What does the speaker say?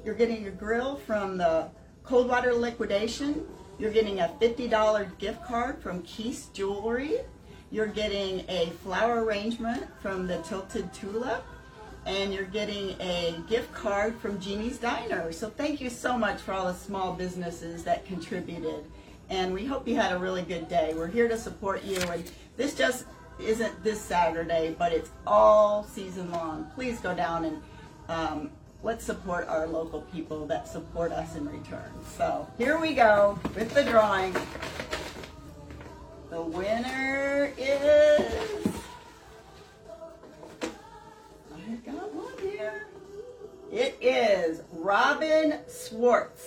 You're getting a grill from the Coldwater Liquidation. You're getting a $50 gift card from Keith's Jewelry. You're getting a flower arrangement from the Tilted Tulip. And you're getting a gift card from Jeannie's Diner. So thank you so much for all the small businesses that contributed. And we hope you had a really good day. We're here to support you. And this just isn't this Saturday, but it's all season long. Please go down and let's support our local people that support us in return. So here we go with the drawing. The winner is... I got one here. It is Robin Swartz.